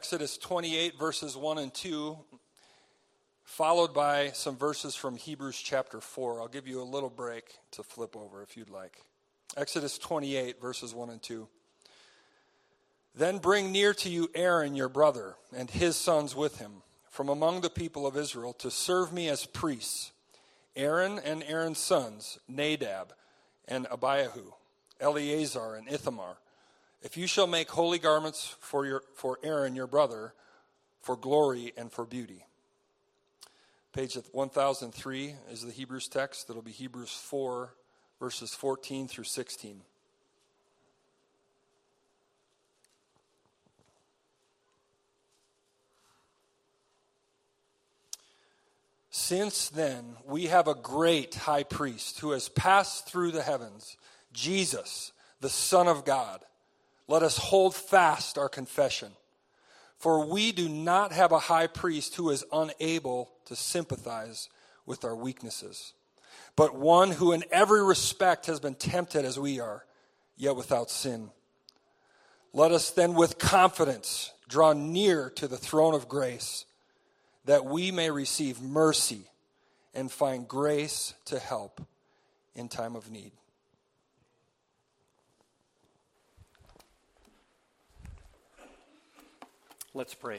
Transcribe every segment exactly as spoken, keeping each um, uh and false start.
Exodus twenty-eight, verses one and two, followed by some verses from Hebrews chapter four. I'll give you a little break to flip over if you'd like. Exodus twenty-eight, verses one and two. Then bring near to you Aaron your brother and his sons with him from among the people of Israel to serve me as priests. Aaron and Aaron's sons, Nadab and Abihu, Eleazar and Ithamar. If you shall make holy garments for your for Aaron your brother, for glory and for beauty. Page one thousand three is the Hebrews text. That'll be Hebrews four, verses fourteen through sixteen. Since then, we have a great high priest who has passed through the heavens, Jesus, the Son of God. Let us hold fast our confession. For we do not have a high priest who is unable to sympathize with our weaknesses, but one who in every respect has been tempted as we are, yet without sin. Let us then with confidence draw near to the throne of grace, that we may receive mercy and find grace to help in time of need. Let's pray.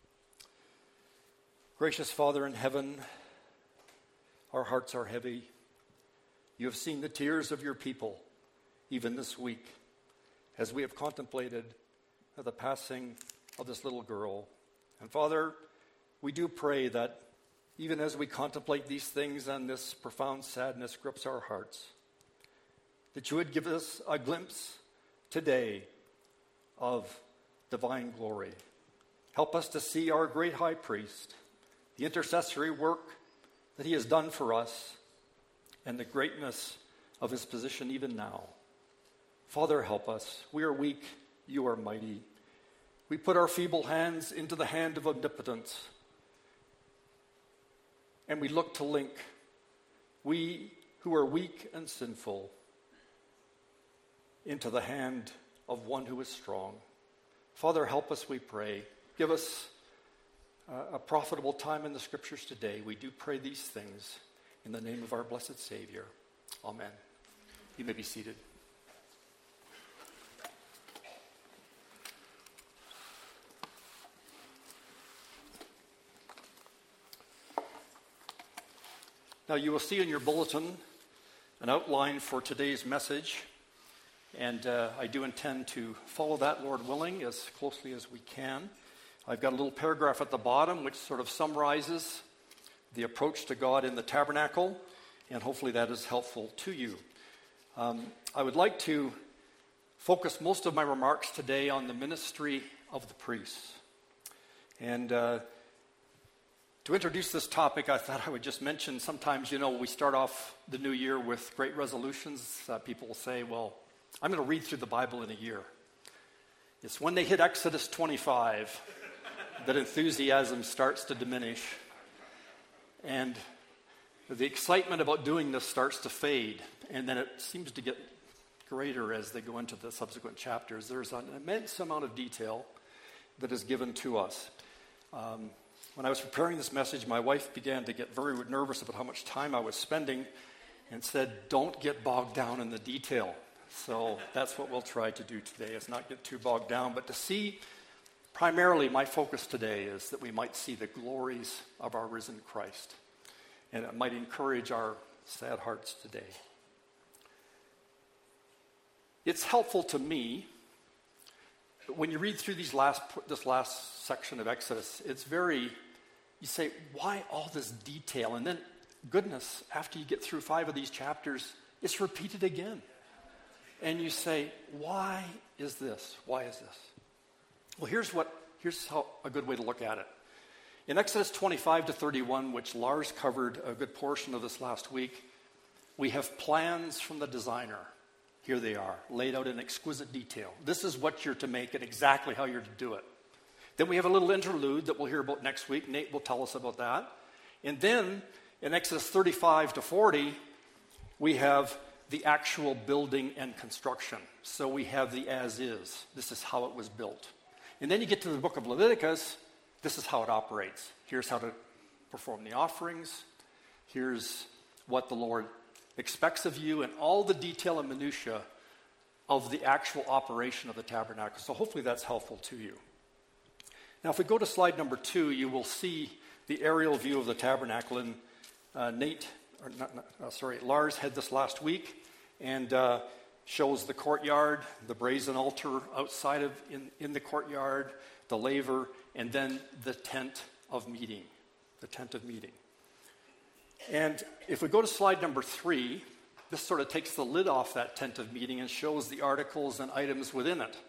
Gracious Father in heaven, our hearts are heavy. You have seen the tears of your people, even this week, as we have contemplated the passing of this little girl. And Father, we do pray that even as we contemplate these things and this profound sadness grips our hearts, that you would give us a glimpse today of divine glory. Help us to see our great high priest, the intercessory work that he has done for us, and the greatness of his position even now. Father, help us. We are weak, you are mighty. We put our feeble hands into the hand of omnipotence, and we look to link, we who are weak and sinful, into the hand of one who is strong. Father, help us, we pray. Give us uh, a profitable time in the Scriptures today. We do pray these things in the name of our blessed Savior. Amen. You may be seated. Now you will see in your bulletin an outline for today's message, and uh, I do intend to follow that, Lord willing, as closely as we can. I've got a little paragraph at the bottom which sort of summarizes the approach to God in the tabernacle, and hopefully that is helpful to you. Um, I would like to focus most of my remarks today on the ministry of the priests. And uh, to introduce this topic, I thought I would just mention, sometimes, you know, we start off the new year with great resolutions. Uh, people will say, well, I'm going to read through the Bible in a year. It's when they hit Exodus twenty-five that enthusiasm starts to diminish, and the excitement about doing this starts to fade, and then it seems to get greater as they go into the subsequent chapters. There's an immense amount of detail that is given to us. Um, when I was preparing this message, my wife began to get very nervous about how much time I was spending and said, don't get bogged down in the detail. So that's what we'll try to do today, is not get too bogged down, but to see. Primarily, my focus today is that we might see the glories of our risen Christ, and it might encourage our sad hearts today. It's helpful to me, when you read through these last this last section of Exodus, it's very, you say, why all this detail? And then, goodness, after you get through five of these chapters, it's repeated again. And you say, why is this? Why is this? Well, here's what. Here's how a good way to look at it. In Exodus twenty-five to thirty-one, which Lars covered a good portion of this last week, we have plans from the designer. Here they are, laid out in exquisite detail. This is what you're to make and exactly how you're to do it. Then we have a little interlude that we'll hear about next week. Nate will tell us about that. And then in Exodus thirty-five to forty, we have the actual building and construction. So we have the as is. This is how it was built. And then you get to the book of Leviticus, this is how it operates. Here's how to perform the offerings. Here's what the Lord expects of you, and all the detail and minutia of the actual operation of the tabernacle. So hopefully that's helpful to you. Now, if we go to slide number two, you will see the aerial view of the tabernacle. And uh, Nate, or not, not uh, sorry, Lars had this last week, and uh, shows the courtyard, the brazen altar outside of in, in the courtyard, the laver, and then the tent of meeting, the tent of meeting. And if we go to slide number three, this sort of takes the lid off that tent of meeting and shows the articles and items within it.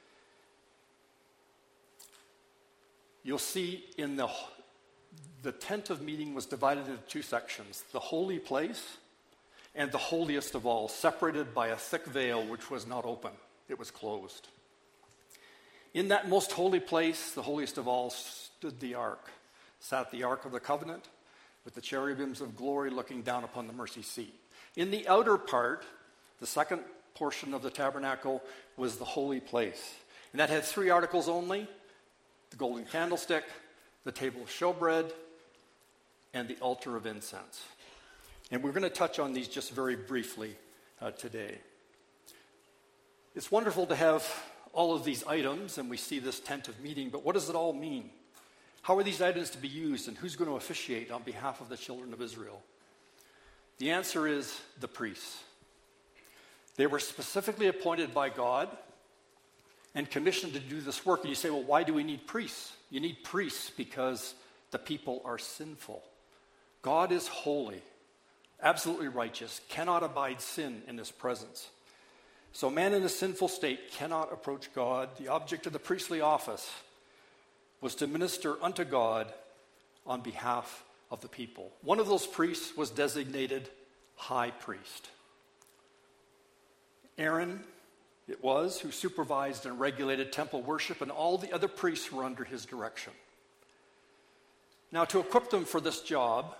You'll see in the, the tent of meeting was divided into two sections, the holy place and the holiest of all, separated by a thick veil which was not open. It was closed. In that most holy place, the holiest of all, stood the ark. Sat the ark of the covenant with the cherubims of glory looking down upon the mercy seat. In the outer part, the second portion of the tabernacle was the holy place. And that had three articles only: the golden candlestick, the table of showbread, and the altar of incense. And we're going to touch on these just very briefly uh, today. It's wonderful to have all of these items, and we see this tent of meeting, but what does it all mean? How are these items to be used, and who's going to officiate on behalf of the children of Israel? The answer is the priests. They were specifically appointed by God and commissioned to do this work. And you say, well, why do we need priests? You need priests because the people are sinful. God is holy, absolutely righteous, cannot abide sin in his presence. So man in a sinful state cannot approach God. The object of the priestly office was to minister unto God on behalf of the people. One of those priests was designated high priest. Aaron, it was, who supervised and regulated temple worship, and all the other priests were under his direction. Now, to equip them for this job,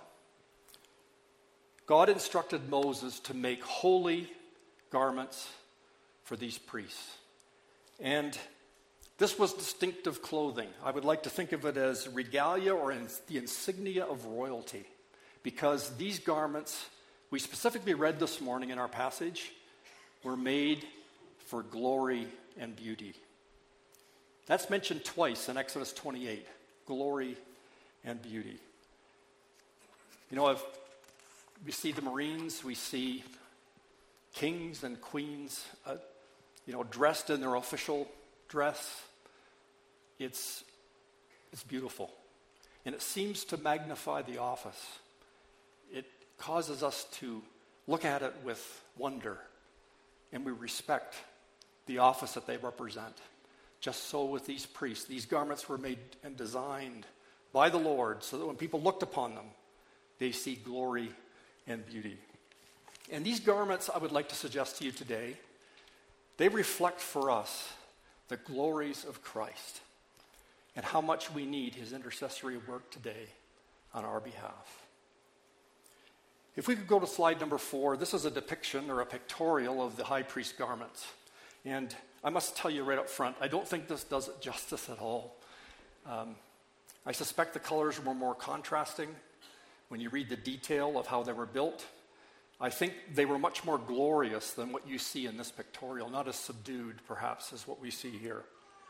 God instructed Moses to make holy garments for these priests. And this was distinctive clothing. I would like to think of it as regalia, or in the insignia of royalty, because these garments, we specifically read this morning in our passage, were made for glory and beauty. That's mentioned twice in Exodus twenty-eight, glory and beauty. You know, if we see the Marines, we see kings and queens, uh, you know, dressed in their official dress. It's, it's beautiful. And it seems to magnify the office. It causes us to look at it with wonder, and we respect the office that they represent. Just so with these priests, these garments were made and designed by the Lord so that when people looked upon them, they see glory and beauty. And these garments, I would like to suggest to you today, they reflect for us the glories of Christ and how much we need his intercessory work today on our behalf. If we could go to slide number four, this is a depiction or a pictorial of the high priest garments. And I must tell you right up front, I don't think this does it justice at all. Um, I suspect the colors were more contrasting when you read the detail of how they were built. I think they were much more glorious than what you see in this pictorial, not as subdued, perhaps, as what we see here.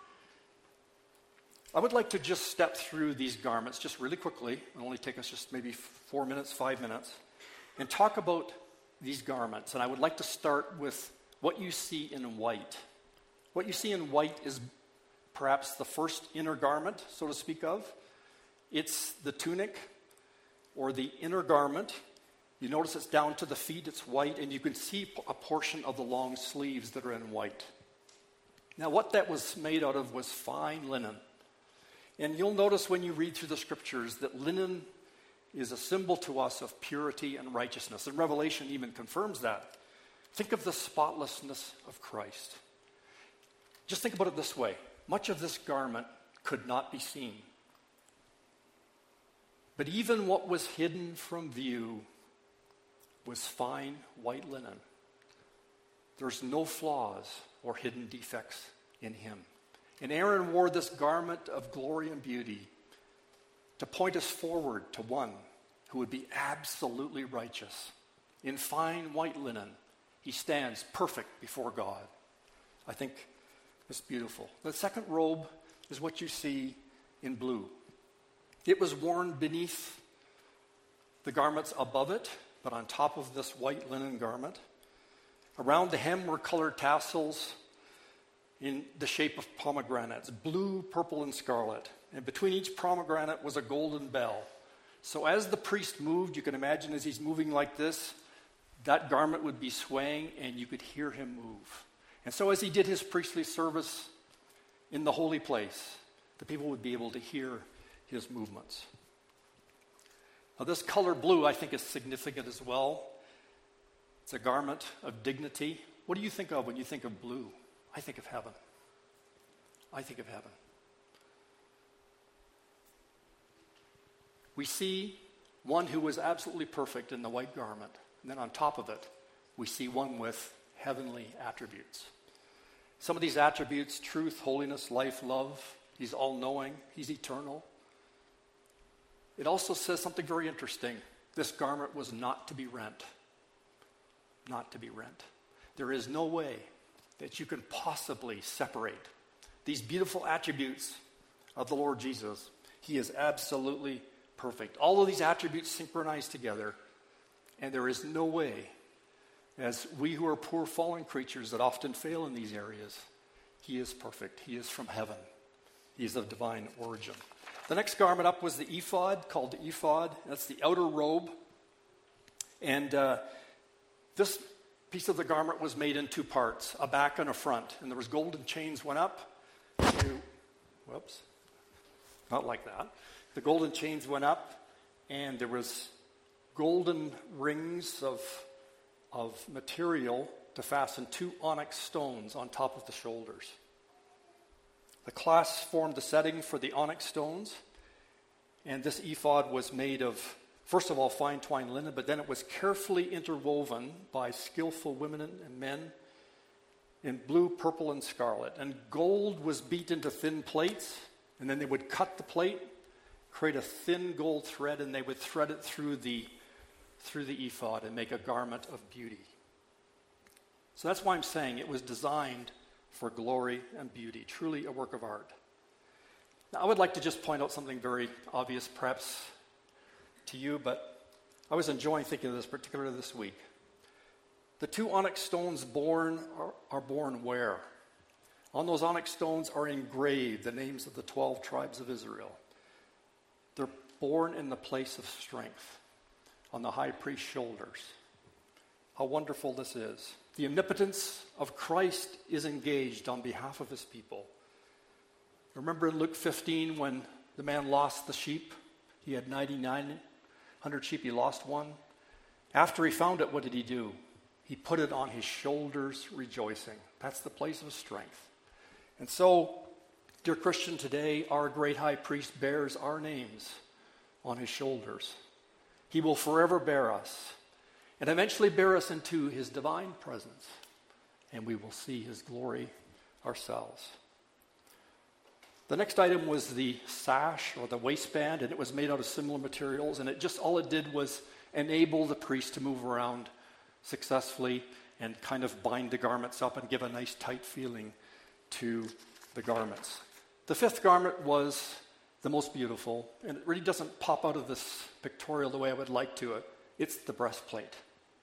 I would like to just step through these garments just really quickly. It'll only take us just maybe four minutes, five minutes, and talk about these garments. And I would like to start with what you see in white. What you see in white is perhaps the first inner garment, so to speak of. It's the tunic or the inner garment. You notice it's down to the feet, it's white, and you can see a portion of the long sleeves that are in white. Now, what that was made out of was fine linen. And you'll notice when you read through the scriptures that linen is a symbol to us of purity and righteousness. And Revelation even confirms that. Think of the spotlessness of Christ. Just think about it this way. Much of this garment could not be seen. But even what was hidden from view was fine white linen. There's no flaws or hidden defects in him. And Aaron wore this garment of glory and beauty to point us forward to one who would be absolutely righteous. In fine white linen, he stands perfect before God. I think it's beautiful. The second robe is what you see in blue. It was worn beneath the garments above it, but on top of this white linen garment. Around the hem were colored tassels in the shape of pomegranates, blue, purple, and scarlet. And between each pomegranate was a golden bell. So as the priest moved, you can imagine as he's moving like this, that garment would be swaying and you could hear him move. And so as he did his priestly service in the holy place, the people would be able to hear his movements. Now this color blue I think is significant as well. It's a garment of dignity. What do you think of when you think of blue? I think of heaven. I think of heaven. We see one who was absolutely perfect in the white garment. And then on top of it, we see one with heavenly attributes. Some of these attributes, truth, holiness, life, love. He's all-knowing. He's eternal. It also says something very interesting. This garment was not to be rent. Not to be rent. There is no way that you can possibly separate these beautiful attributes of the Lord Jesus. He is absolutely perfect. All of these attributes synchronize together, and there is no way, as we who are poor fallen creatures that often fail in these areas, he is perfect. He is from heaven. He is of divine origin. The next garment up was the ephod, called the ephod. That's the outer robe. And uh, this piece of the garment was made in two parts, a back and a front. And there was golden chains went up to, whoops, not like that. The golden chains went up, and there was golden rings of, of material to fasten two onyx stones on top of the shoulders. The clasps formed the setting for the onyx stones, and this ephod was made of, first of all, fine twined linen, but then it was carefully interwoven by skillful women and men in blue, purple, and scarlet. And gold was beat into thin plates, and then they would cut the plate, create a thin gold thread, and they would thread it through the, through the ephod and make a garment of beauty. So that's why I'm saying it was designed for glory and beauty, truly a work of art. Now, I would like to just point out something very obvious, perhaps, to you, but I was enjoying thinking of this, particularly this week. The two onyx stones born are, are born where? On those onyx stones are engraved the names of the twelve tribes of Israel. They're born in the place of strength, on the high priest's shoulders. How wonderful this is. The omnipotence of Christ is engaged on behalf of his people. Remember in Luke fifteen when the man lost the sheep? He had ninety-nine hundred sheep, he lost one. After he found it, what did he do? He put it on his shoulders rejoicing. That's the place of strength. And so, dear Christian, today our great high priest bears our names on his shoulders. He will forever bear us and eventually bear us into his divine presence, and we will see his glory ourselves. The next item was the sash or the waistband, and it was made out of similar materials, and it just all it did was enable the priest to move around successfully and kind of bind the garments up and give a nice tight feeling to the garments. The fifth garment was the most beautiful, and it really doesn't pop out of this pictorial the way I would like to it. It's the breastplate.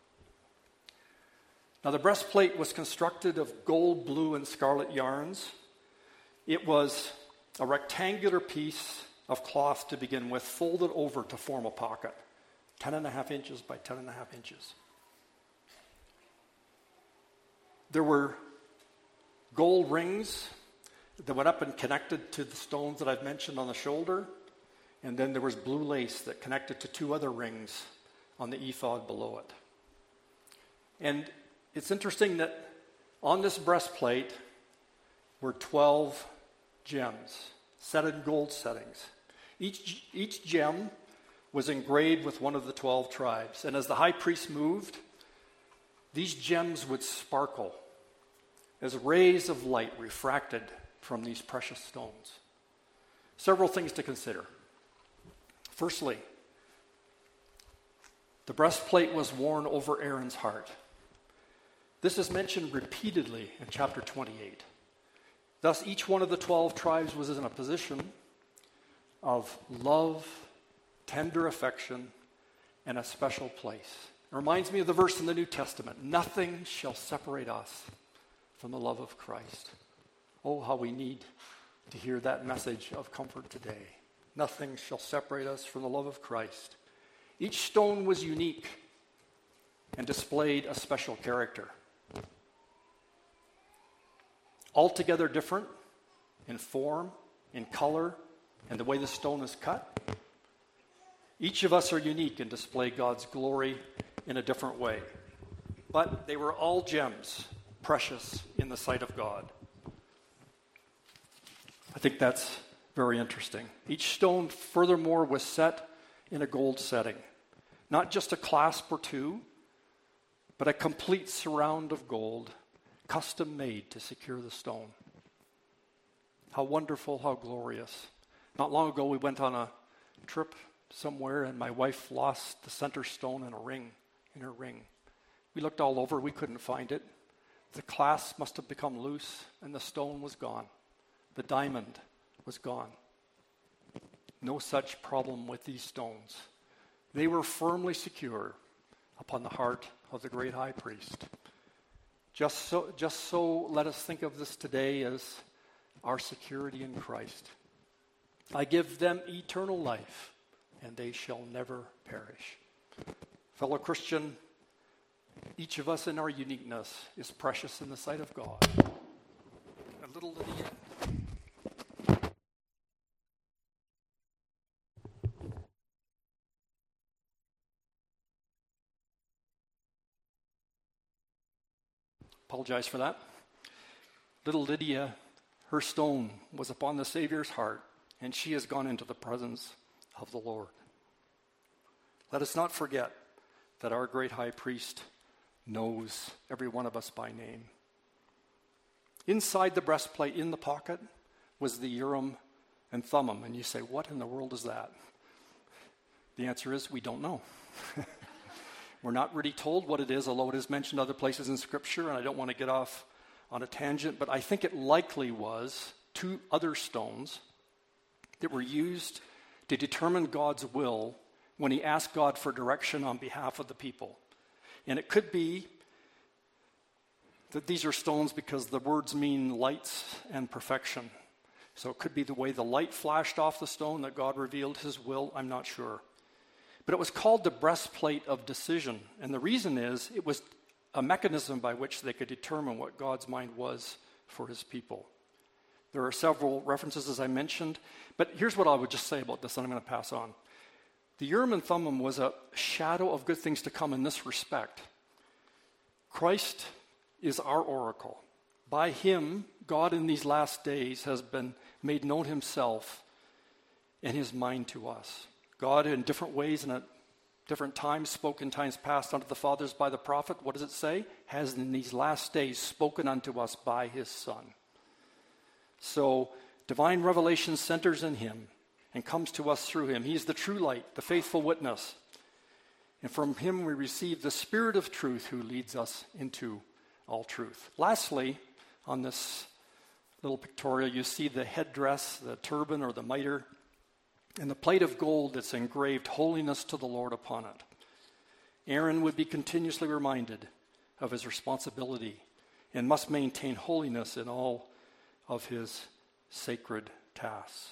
Now, the breastplate was constructed of gold, blue, and scarlet yarns. It was a rectangular piece of cloth to begin with, folded over to form a pocket, ten and a half inches by ten and a half inches. There were gold rings that went up and connected to the stones that I've mentioned on the shoulder, and then there was blue lace that connected to two other rings on the ephod below it. And it's interesting that on this breastplate were twelve gems set in gold settings. Each, each gem was engraved with one of the twelve tribes. And as the high priest moved, these gems would sparkle as rays of light refracted from these precious stones. Several things to consider. Firstly, the breastplate was worn over Aaron's heart. This is mentioned repeatedly in chapter twenty-eight. Thus, each one of the twelve tribes was in a position of love, tender affection, and a special place. It reminds me of the verse in the New Testament, nothing shall separate us from the love of Christ. Oh, how we need to hear that message of comfort today. Nothing shall separate us from the love of Christ. Each stone was unique and displayed a special character. Altogether different in form, in color, and the way the stone is cut. Each of us are unique and display God's glory in a different way. But they were all gems, precious in the sight of God. I think that's very interesting. Each stone, furthermore, was set in a gold setting. Not just a clasp or two, but a complete surround of gold, custom made to secure the stone. How wonderful, how glorious. Not long ago, we went on a trip somewhere, and my wife lost the center stone in a ring, in her ring. We looked all over, we couldn't find it. The clasp must have become loose, and the stone was gone. The diamond was gone. No such problem with these stones. They were firmly secure upon the heart of the great high priest. Just so, just so let us think of this today as our security in Christ. I give them eternal life, and they shall never perish. Fellow Christian, each of us in our uniqueness is precious in the sight of God. A little to the end. Apologize for that. Little Lydia, her stone was upon the Savior's heart, and she has gone into the presence of the Lord. Let us not forget that our great high priest knows every one of us by name. Inside the breastplate, in the pocket, was the Urim and Thummim. And you say, what in the world is that? The answer is, we don't know. We're not really told what it is, although it is mentioned other places in Scripture, and I don't want to get off on a tangent, but I think it likely was two other stones that were used to determine God's will when he asked God for direction on behalf of the people. And it could be that these are stones because the words mean lights and perfection. So it could be the way the light flashed off the stone that God revealed his will, I'm not sure. But it was called the breastplate of decision. And the reason is it was a mechanism by which they could determine what God's mind was for his people. There are several references, as I mentioned. But here's what I would just say about this, and I'm going to pass on. The Urim and Thummim was a shadow of good things to come in this respect. Christ is our oracle. By him, God in these last days has been made known himself and his mind to us. God in different ways and at different times spoke in times past unto the fathers by the prophet. What does it say? Has in these last days spoken unto us by his Son. So divine revelation centers in him and comes to us through him. He is the true light, the faithful witness. And from him we receive the Spirit of truth who leads us into all truth. Lastly, on this little pictorial, you see the headdress, the turban or the mitre, and the plate of gold that's engraved holiness to the Lord upon it. Aaron would be continuously reminded of his responsibility and must maintain holiness in all of his sacred tasks.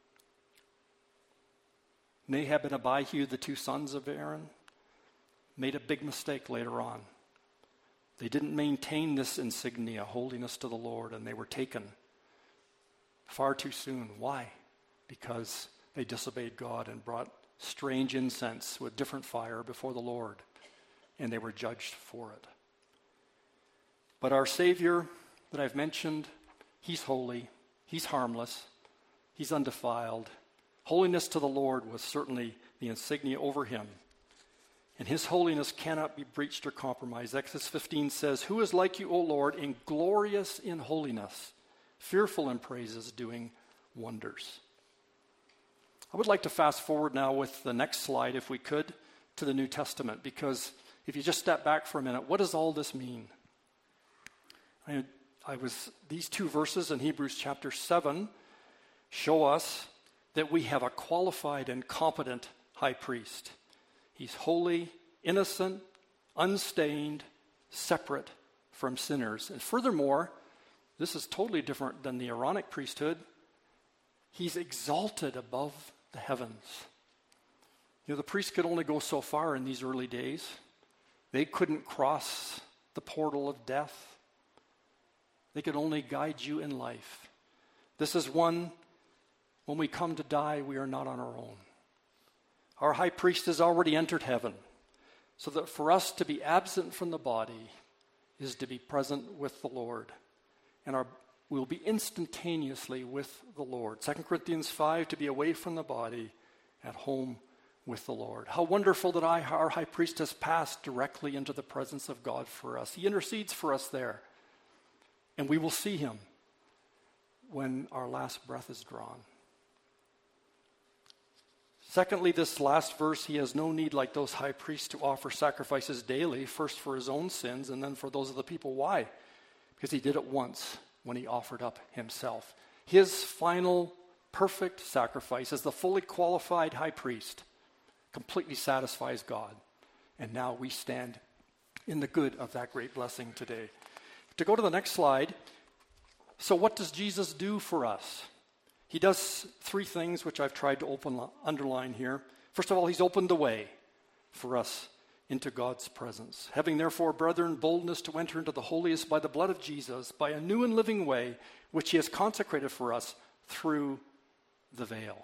Nadab and Abihu, the two sons of Aaron, made a big mistake later on. They didn't maintain this insignia, holiness to the Lord, and they were taken far too soon. Why? Because they disobeyed God and brought strange incense with different fire before the Lord, and they were judged for it. But our Savior that I've mentioned, he's holy, he's harmless, he's undefiled. Holiness to the Lord was certainly the insignia over him. And his holiness cannot be breached or compromised. Exodus fifteen says, "Who is like you, O Lord, in glorious in holiness, fearful in praises, doing wonders. I would like to fast forward now with the next slide, if we could, to the New Testament, because if you just step back for a minute, what does all this mean? I, I was these two verses in Hebrews chapter seven show us that we have a qualified and competent high priest. He's holy, innocent, unstained, separate from sinners. And furthermore, this is totally different than the Aaronic priesthood. He's exalted above the heavens. You know, the priest could only go so far in these early days. They couldn't cross the portal of death. They could only guide you in life. This is one, when we come to die, we are not on our own. Our high priest has already entered heaven, so that for us to be absent from the body is to be present with the Lord. And our, we'll be instantaneously with the Lord. Second Corinthians five, to be away from the body, at home with the Lord. How wonderful that I, our high priest has passed directly into the presence of God for us. He intercedes for us there. And we will see him when our last breath is drawn. Secondly, this last verse, he has no need like those high priests to offer sacrifices daily, first for his own sins and then for those of the people. Why? Because he did it once when he offered up himself. His final perfect sacrifice as the fully qualified high priest completely satisfies God. And now we stand in the good of that great blessing today. To go to the next slide, so what does Jesus do for us? He does three things which I've tried to open, underline here. First of all, he's opened the way for us into God's presence. Having therefore, brethren, boldness to enter into the holiest by the blood of Jesus, by a new and living way, which he has consecrated for us through the veil.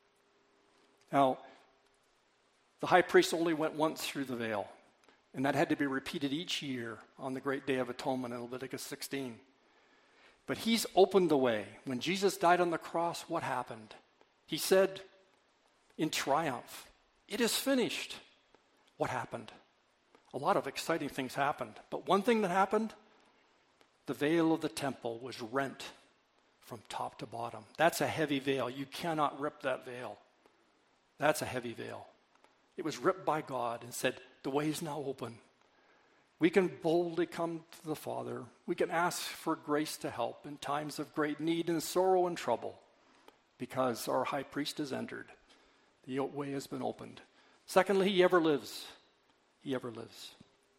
Now, the high priest only went once through the veil, and that had to be repeated each year on the great day of atonement in Leviticus sixteen. But he's opened the way. When Jesus died on the cross, what happened? He said in triumph, "It is finished." What happened? A lot of exciting things happened. But one thing that happened, the veil of the temple was rent from top to bottom. That's a heavy veil. You cannot rip that veil. That's a heavy veil. It was ripped by God and said, the way is now open. We can boldly come to the Father. We can ask for grace to help in times of great need and sorrow and trouble because our high priest has entered. The way has been opened. Secondly, he ever lives. He ever lives.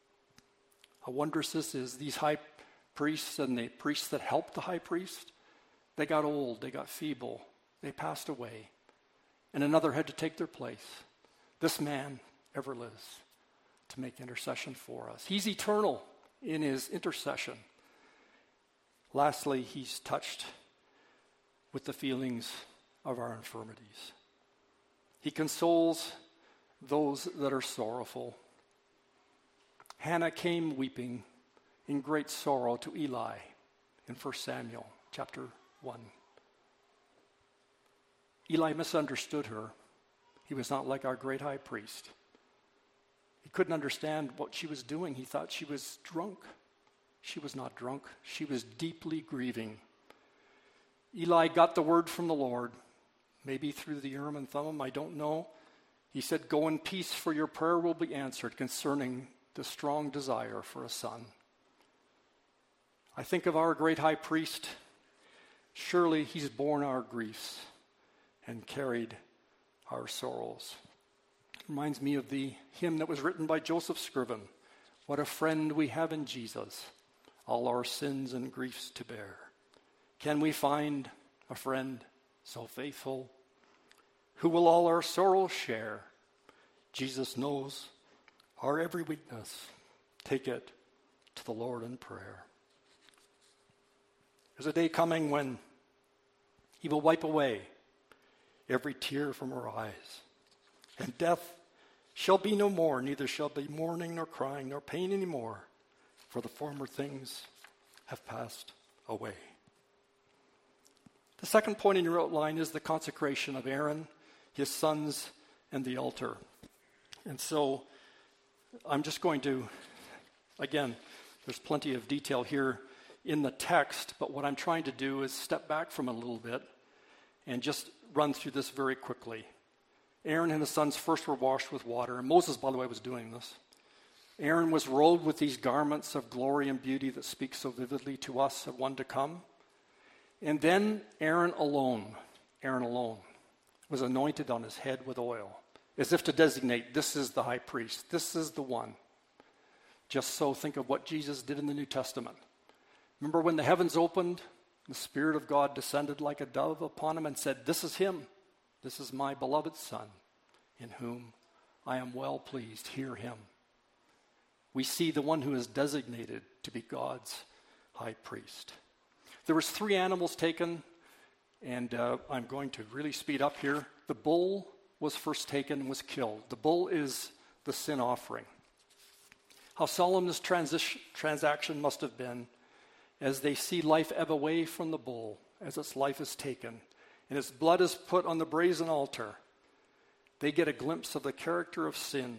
How wondrous this is. These high priests and the priests that helped the high priest, they got old, they got feeble, they passed away, and another had to take their place. This man ever lives to make intercession for us. He's eternal in his intercession. Lastly, he's touched with the feelings of our infirmities. He consoles those that are sorrowful. Hannah came weeping in great sorrow to Eli in First Samuel chapter one. Eli misunderstood her. He was not like our great high priest. He couldn't understand what she was doing. He thought she was drunk. She was not drunk. She was deeply grieving. Eli got the word from the Lord, maybe through the Urim and Thummim, I don't know. He said, "Go in peace, for your prayer will be answered," concerning the strong desire for a son. I think of our great high priest. Surely he's borne our griefs and carried our sorrows. Reminds me of the hymn that was written by Joseph Scriven. What a friend we have in Jesus, all our sins and griefs to bear. Can we find a friend so faithful, who will all our sorrows share? Jesus knows our every weakness. Take it to the Lord in prayer. There's a day coming when he will wipe away every tear from our eyes. And death shall be no more, neither shall be mourning nor crying nor pain any more, for the former things have passed away. The second point in your outline is the consecration of Aaron, his sons, and the altar. And so I'm just going to, again, there's plenty of detail here in the text, but what I'm trying to do is step back from it a little bit and just run through this very quickly. Aaron and his sons first were washed with water, and Moses, by the way, was doing this. Aaron was robed with these garments of glory and beauty that speak so vividly to us of one to come. And then Aaron alone, Aaron alone, was anointed on his head with oil, as if to designate, this is the high priest, this is the one. Just so think of what Jesus did in the New Testament. Remember when the heavens opened, the Spirit of God descended like a dove upon him and said, this is him, this is my beloved Son, in whom I am well pleased, hear him. We see the one who is designated to be God's high priest. There was three animals taken, and uh, I'm going to really speed up here. The bull was first taken and was killed. The bull is the sin offering. How solemn this transi- transaction must have been as they see life ebb away from the bull as its life is taken and its blood is put on the brazen altar. They get a glimpse of the character of sin.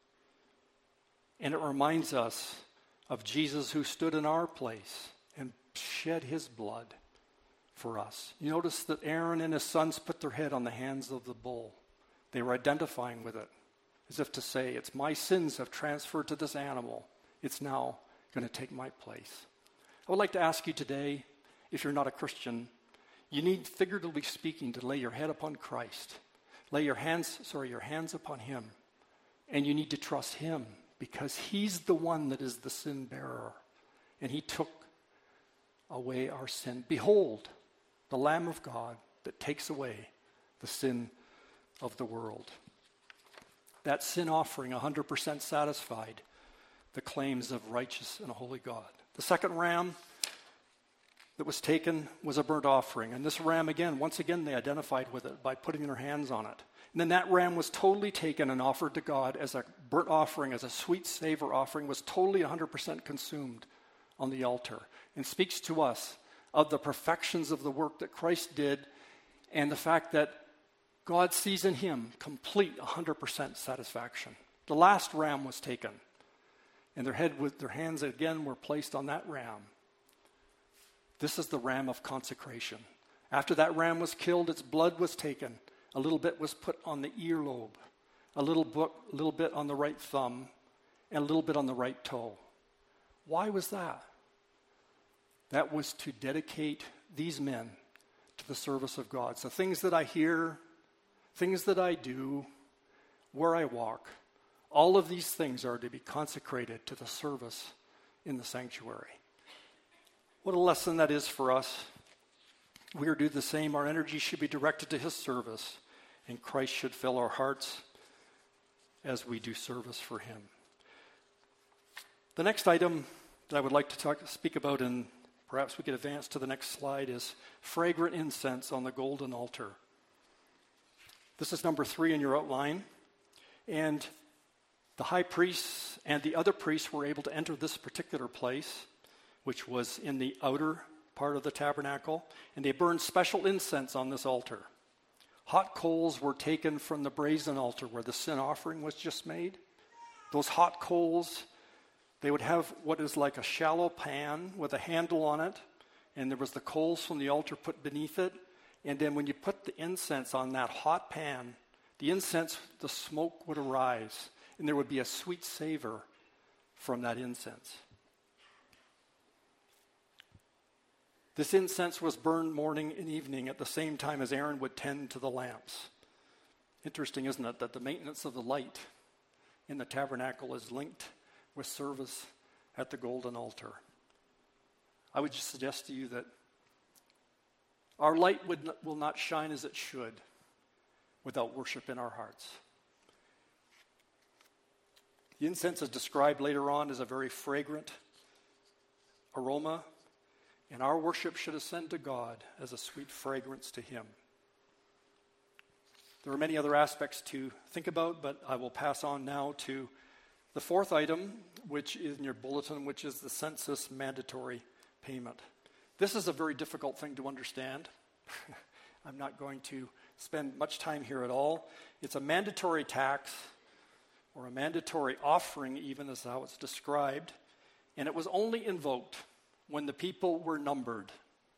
And it reminds us of Jesus who stood in our place and shed his blood for us. You notice that Aaron and his sons put their head on the hands of the bull. They were identifying with it, as if to say, it's my sins have transferred to this animal. It's now going to take my place. I would like to ask you today, if you're not a Christian, you need, figuratively speaking, to lay your head upon Christ. Lay your hands, sorry, your hands upon him. And you need to trust him, because he's the one that is the sin bearer. And he took away our sin. Behold, the Lamb of God that takes away the sin of the world. That sin offering one hundred percent satisfied the claims of righteous and a holy God. The second ram that was taken was a burnt offering. And this ram, again, once again, they identified with it by putting their hands on it. And then that ram was totally taken and offered to God as a burnt offering, as a sweet savor offering, was totally one hundred percent consumed on the altar. And speaks to us of the perfections of the work that Christ did and the fact that God sees in him complete one hundred percent satisfaction. The last ram was taken, and their head with their hands again were placed on that ram. This is the ram of consecration. After that ram was killed, its blood was taken. A little bit was put on the earlobe, a little, bit, a little bit on the right thumb, and a little bit on the right toe. Why was that? That was to dedicate these men to the service of God. So things that I hear, things that I do, where I walk, all of these things are to be consecrated to the service in the sanctuary. What a lesson that is for us. We are to do the same. Our energy should be directed to his service, and Christ should fill our hearts as we do service for him. The next item that I would like to talk, speak about, and perhaps we could advance to the next slide, is fragrant incense on the golden altar. This is number three in your outline. And the high priests and the other priests were able to enter this particular place, which was in the outer part of the tabernacle, and they burned special incense on this altar. Hot coals were taken from the brazen altar where the sin offering was just made. Those hot coals, they would have what is like a shallow pan with a handle on it, and there was the coals from the altar put beneath it. And then when you put the incense on that hot pan, the incense, the smoke would arise, and there would be a sweet savor from that incense. This incense was burned morning and evening at the same time as Aaron would tend to the lamps. Interesting, isn't it, that the maintenance of the light in the tabernacle is linked with service at the golden altar. I would just suggest to you that our light would not, will not shine as it should without worship in our hearts. The incense is described later on as a very fragrant aroma, and our worship should ascend to God as a sweet fragrance to him. There are many other aspects to think about, but I will pass on now to the fourth item, which is in your bulletin, which is the census mandatory payment. This is a very difficult thing to understand. I'm not going to spend much time here at all. It's a mandatory tax, or a mandatory offering, even as how it's described, and it was only invoked when the people were numbered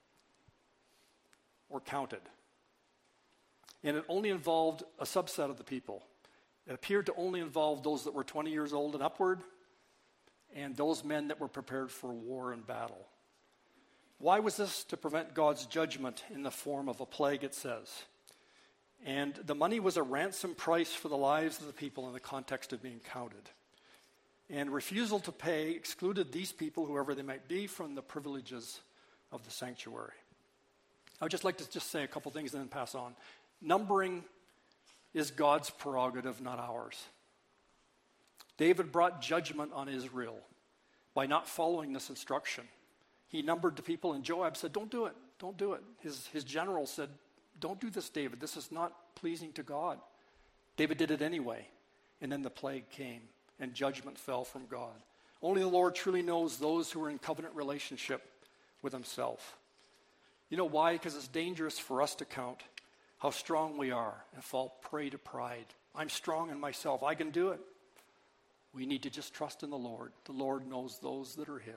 or counted. And it only involved a subset of the people. It appeared to only involve those that were twenty years old and upward, and those men that were prepared for war and battle. Why was this? To prevent God's judgment in the form of a plague, it says. And the money was a ransom price for the lives of the people in the context of being counted. And refusal to pay excluded these people, whoever they might be, from the privileges of the sanctuary. I would just like to just say a couple things and then pass on. Numbering is God's prerogative, not ours. David brought judgment on Israel by not following this instruction. He numbered the people, and Joab said, don't do it, don't do it. His, his general said, don't do this, David. This is not pleasing to God. David did it anyway, and then the plague came, and judgment fell from God. Only the Lord truly knows those who are in covenant relationship with himself. You know why? Because it's dangerous for us to count how strong we are and fall prey to pride. I'm strong in myself. I can do it. We need to just trust in the Lord. The Lord knows those that are his.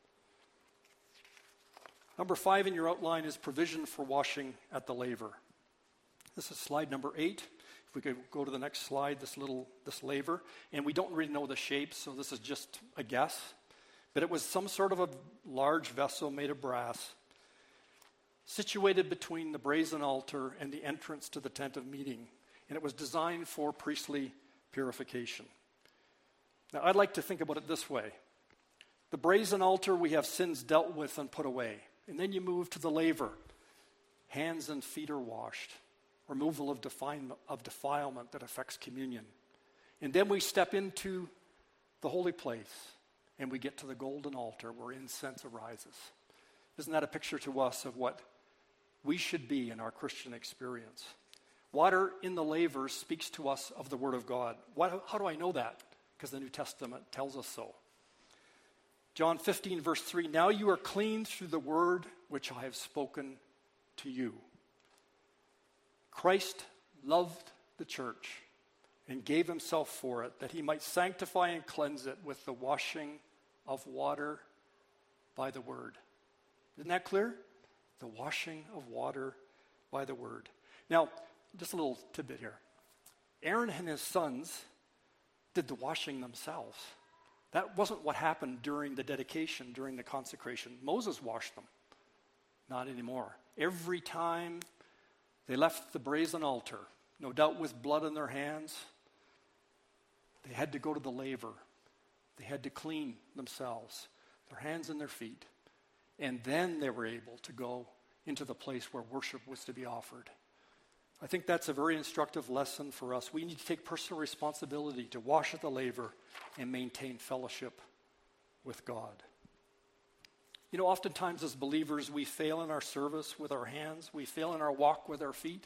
Number five in your outline is provision for washing at the laver. This is slide number eight. If we could go to the next slide, this little, this laver. And we don't really know the shape, so this is just a guess. But it was some sort of a large vessel made of brass, situated between the brazen altar and the entrance to the tent of meeting. And it was designed for priestly purification. Now, I'd like to think about it this way. The brazen altar, we have sins dealt with and put away. And then you move to the laver. Hands and feet are washed. Removal of, define, of defilement that affects communion. And then we step into the holy place, and we get to the golden altar where incense arises. Isn't that a picture to us of what we should be in our Christian experience? Water in the laver speaks to us of the Word of God. Why, how do I know that? Because the New Testament tells us so. John fifteen, verse three, now you are clean through the word which I have spoken to you. Christ loved the church and gave himself for it, that he might sanctify and cleanse it with the washing of water by the word. Isn't that clear? The washing of water by the word. Now, just a little tidbit here. Aaron and his sons did the washing themselves. That wasn't what happened during the dedication, during the consecration. Moses washed them. Not anymore. Every time they left the brazen altar, no doubt with blood in their hands, they had to go to the laver. They had to clean themselves, their hands and their feet. And then they were able to go into the place where worship was to be offered. I think that's a very instructive lesson for us. We need to take personal responsibility to wash at the laver and maintain fellowship with God. You know, oftentimes as believers, we fail in our service with our hands. We fail in our walk with our feet.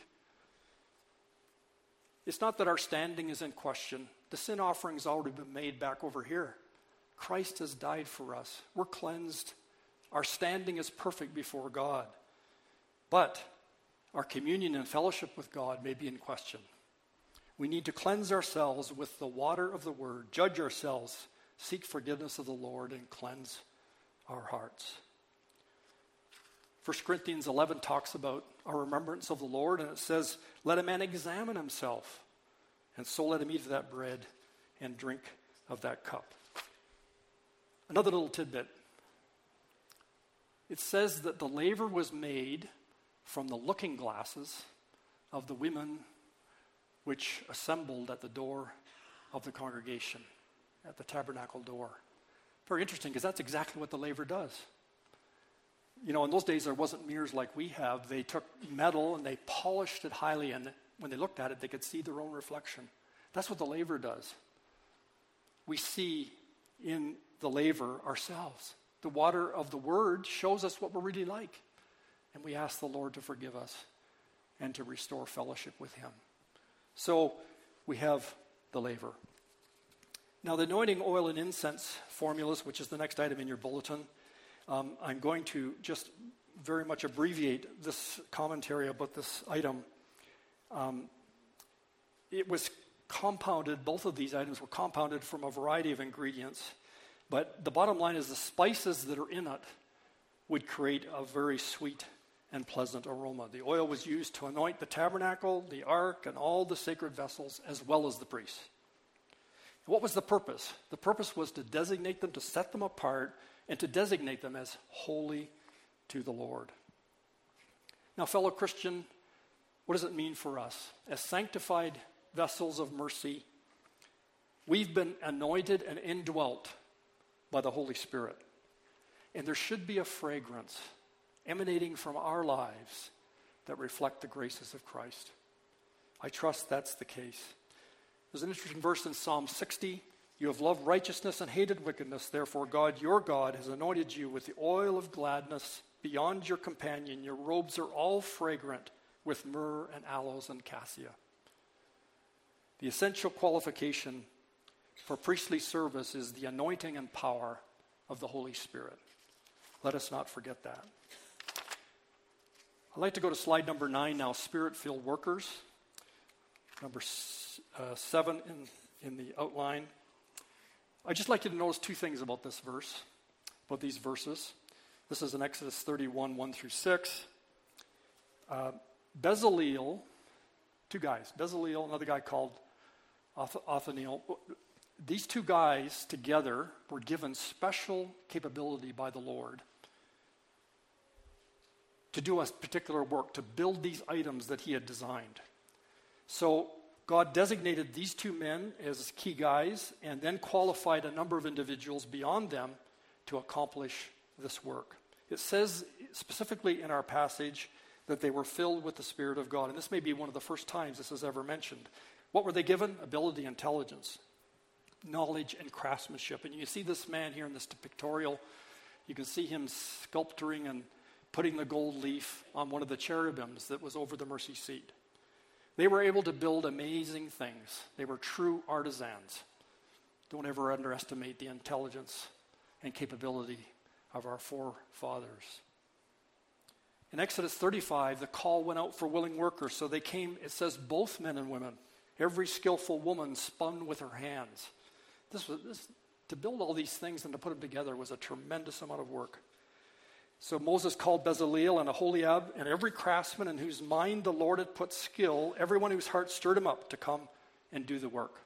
It's not that our standing is in question. The sin offering's already been made back over here. Christ has died for us. We're cleansed. Our standing is perfect before God. But our communion and fellowship with God may be in question. We need to cleanse ourselves with the water of the word, judge ourselves, seek forgiveness of the Lord, and cleanse our hearts. First Corinthians eleven talks about our remembrance of the Lord, and it says, let a man examine himself, and so let him eat of that bread and drink of that cup. Another little tidbit. It says that the laver was made from the looking glasses of the women which assembled at the door of the congregation, at the tabernacle door. Very interesting, because that's exactly what the laver does. You know, in those days, there wasn't mirrors like we have. They took metal and they polished it highly, and when they looked at it, they could see their own reflection. That's what the laver does. We see in the laver ourselves. The water of the word shows us what we're really like. And we ask the Lord to forgive us and to restore fellowship with him. So we have the laver. Now the anointing oil and incense formulas, which is the next item in your bulletin, um, I'm going to just very much abbreviate this commentary about this item. Um, it was compounded, both of these items were compounded from a variety of ingredients, but the bottom line is the spices that are in it would create a very sweet and pleasant aroma. The oil was used to anoint the tabernacle, the ark, and all the sacred vessels, as well as the priests. What was the purpose? The purpose was to designate them, to set them apart, and to designate them as holy to the Lord. Now, fellow Christian, what does it mean for us? As sanctified vessels of mercy, we've been anointed and indwelt by the Holy Spirit. And there should be a fragrance emanating from our lives that reflect the graces of Christ. I trust that's the case. There's an interesting verse in Psalm sixty. You have loved righteousness and hated wickedness. Therefore, God, your God, has anointed you with the oil of gladness beyond your companion. Your robes are all fragrant with myrrh and aloes and cassia. The essential qualification for priestly service is the anointing and power of the Holy Spirit. Let us not forget that. I'd like to go to slide number nine now, Spirit-filled workers. Number uh, seven in, in the outline. I'd just like you to notice two things about this verse, about these verses. This is in Exodus thirty-one, one through six. Uh, Bezaleel, two guys, Bezaleel, another guy called Oth- Othniel. These two guys together were given special capability by the Lord to do a particular work, to build these items that he had designed. So God designated these two men as key guys and then qualified a number of individuals beyond them to accomplish this work. It says specifically in our passage that they were filled with the Spirit of God. And this may be one of the first times this is ever mentioned. What were they given? Ability, intelligence, knowledge, and craftsmanship. And you see this man here in this pictorial. You can see him sculpturing and putting the gold leaf on one of the cherubims that was over the mercy seat. They were able to build amazing things. They were true artisans. Don't ever underestimate the intelligence and capability of our forefathers. In Exodus thirty-five, the call went out for willing workers. So they came, it says, both men and women. Every skillful woman spun with her hands. This was this, to build all these things and to put them together was a tremendous amount of work. So Moses called Bezaleel and Aholiab and every craftsman in whose mind the Lord had put skill, everyone whose heart stirred him up to come and do the work.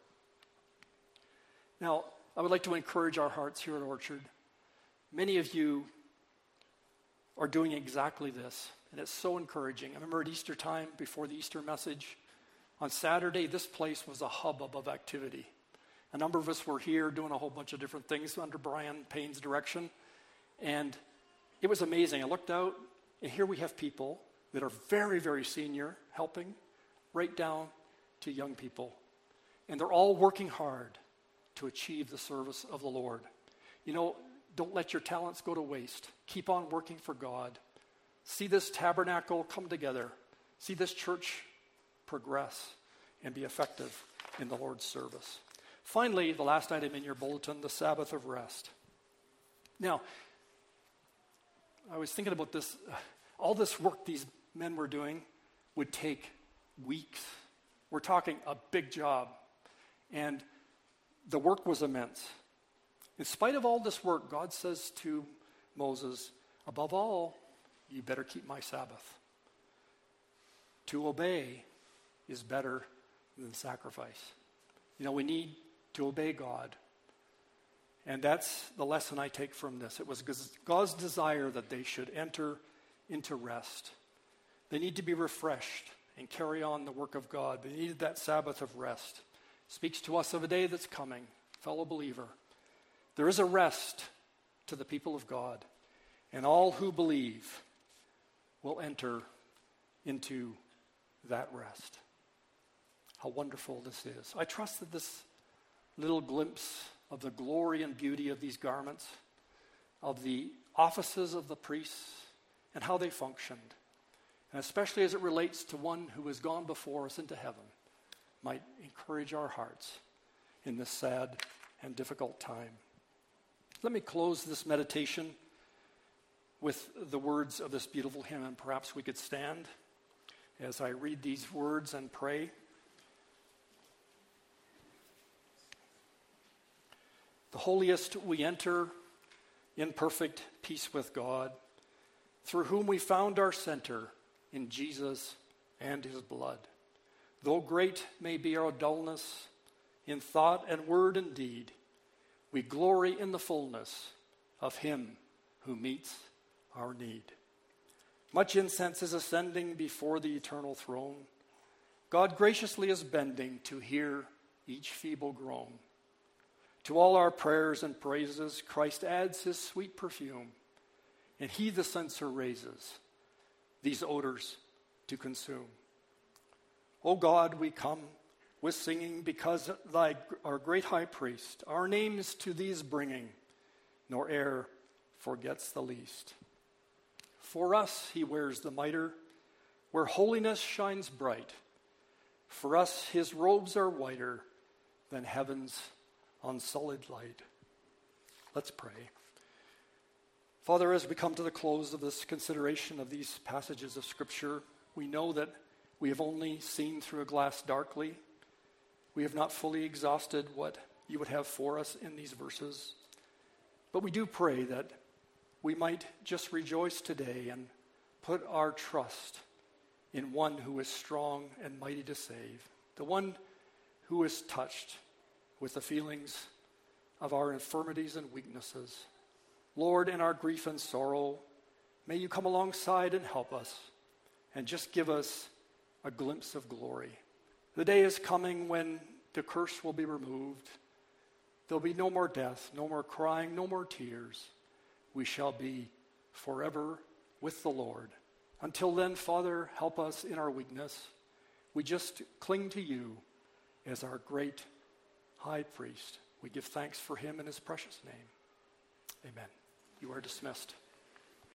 Now, I would like to encourage our hearts here at Orchard. Many of you are doing exactly this, and it's so encouraging. I remember at Easter time, before the Easter message, on Saturday, this place was a hubbub of activity. A number of us were here doing a whole bunch of different things under Brian Payne's direction, and it was amazing. I looked out, and here we have people that are very, very senior, helping, right down to young people. And they're all working hard to achieve the service of the Lord. You know, don't let your talents go to waste. Keep on working for God. See this tabernacle come together. See this church progress and be effective in the Lord's service. Finally, the last item in your bulletin, the Sabbath of rest. Now, I was thinking about this. All this work these men were doing would take weeks. We're talking a big job. And the work was immense. In spite of all this work, God says to Moses, above all, you better keep my Sabbath. To obey is better than sacrifice. You know, we need to obey God. And that's the lesson I take from this. It was God's desire that they should enter into rest. They need to be refreshed and carry on the work of God. They needed that Sabbath of rest. It speaks to us of a day that's coming, fellow believer. There is a rest to the people of God, and all who believe will enter into that rest. How wonderful this is. I trust that this little glimpse of the glory and beauty of these garments, of the offices of the priests, and how they functioned, and especially as it relates to one who has gone before us into heaven, might encourage our hearts in this sad and difficult time. Let me close this meditation with the words of this beautiful hymn, and perhaps we could stand as I read these words and pray. The holiest we enter in perfect peace with God. through whom we found our center in Jesus and his blood. Though great may be our dullness in thought and word and deed, we glory in the fullness of him who meets our need. Much incense is ascending before the eternal throne. God graciously is bending to hear each feeble groan. To all our prayers and praises, Christ adds his sweet perfume, and he the censer raises, these odors to consume. O God, we come with singing because thy, our great high priest, our names to these bringing, nor e'er forgets the least. For us he wears the mitre, where holiness shines bright. For us his robes are whiter than heaven's unsullied light. Let's pray. Father, as we come to the close of this consideration of these passages of Scripture, we know that we have only seen through a glass darkly. We have not fully exhausted what you would have for us in these verses. But we do pray that we might just rejoice today and put our trust in one who is strong and mighty to save, the one who is touched with the feelings of our infirmities and weaknesses. Lord, in our grief and sorrow, may you come alongside and help us and just give us a glimpse of glory. The day is coming when the curse will be removed. There'll be no more death, no more crying, no more tears. We shall be forever with the Lord. Until then, Father, help us in our weakness. We just cling to you as our great high priest. We give thanks for him in his precious name. Amen. You are dismissed.